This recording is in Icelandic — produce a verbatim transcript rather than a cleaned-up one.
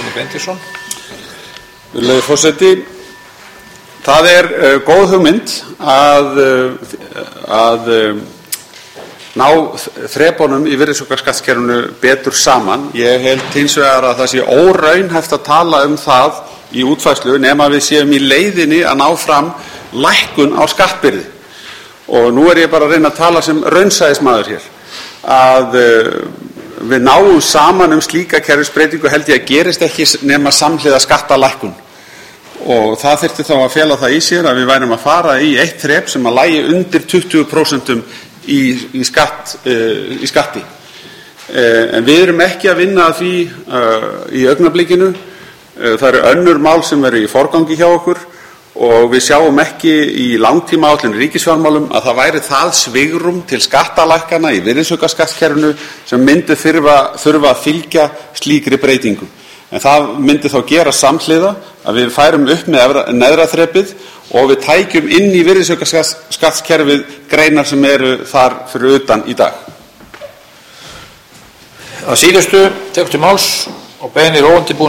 Bjarni Benediktsson. Virðulegi forseti, það er uh, góð hugmynd að, uh, að uh, ná þrepunum í virðisaukaskattskerfinu betur saman. Ég held hins vegar að það sé óraunhæft að tala um það í útfærslu nema við séum í leiðinni að ná fram lækkun á skattbyrði. Og nú er ég bara að reyna að tala sem raunsæismaður hér. Að uh, við náum saman um slíka kerfisbreytingu held ég að gerist ekki nema samhliða skattalækkun. Og það þyrfti þá að fela það í sér að við værum að fara í eitt þrep sem að lægi undir tuttugu prósent í, í, skatt, uh, í skatti. Uh, en við erum ekki að vinna að því uh, í augnablikinu. Uh, það eru önnur mál sem eru í forgangi hjá okkur og við sjáum ekki í langtímaáætlun ríkisfjármálum að það væri það svigrúm til skattalækkana í virðisaukaskattskerfinu sem myndi þurfa, þurfa að fylgja slíkri breytingu. En það myndi þá gera samhliða að við færum upp með neðra þrepið og við tækjum inn í virðisaukaskattskerfið greinar sem eru þar fyrir utan í dag. Að síðustu tekur til máls og beinir óundirbúinn